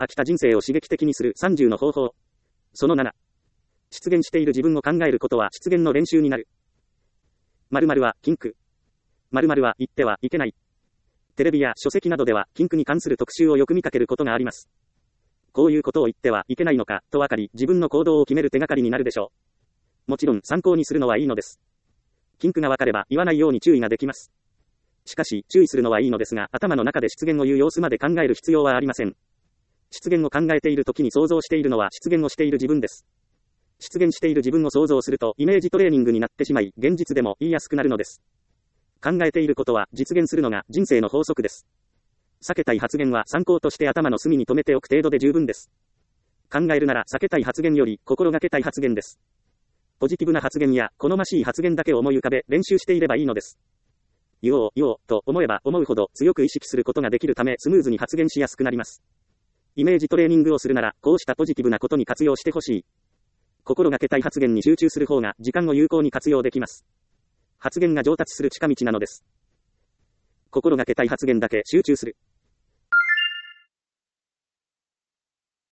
飽きた人生を刺激的にする30の方法。その7。失言している自分を考えることは失言の練習になる。〇〇は禁句。〇〇は言ってはいけない。テレビや書籍などでは禁句に関する特集をよく見かけることがあります。こういうことを言ってはいけないのかと分かり、自分の行動を決める手がかりになるでしょう。もちろん参考にするのはいいのです。禁句が分かれば言わないように注意ができます。しかし注意するのはいいのですが、頭の中で失言を言う様子まで考える必要はありません。失言を考えている時に想像しているのは失言をしている自分です。失言している自分を想像するとイメージトレーニングになってしまい、現実でも言いやすくなるのです。考えていることは実現するのが人生の法則です。避けたい発言は参考として頭の隅に留めておく程度で十分です。考えるなら避けたい発言より心がけたい発言です。ポジティブな発言や好ましい発言だけを思い浮かべ練習していればいいのです。言おうと思えば思うほど強く意識することができるためスムーズに発言しやすくなります。イメージトレーニングをするならこうしたポジティブなことに活用してほしい。心がけたい発言に集中する方が時間を有効に活用できます。発言が上達する近道なのです。心がけたい発言だけ集中する。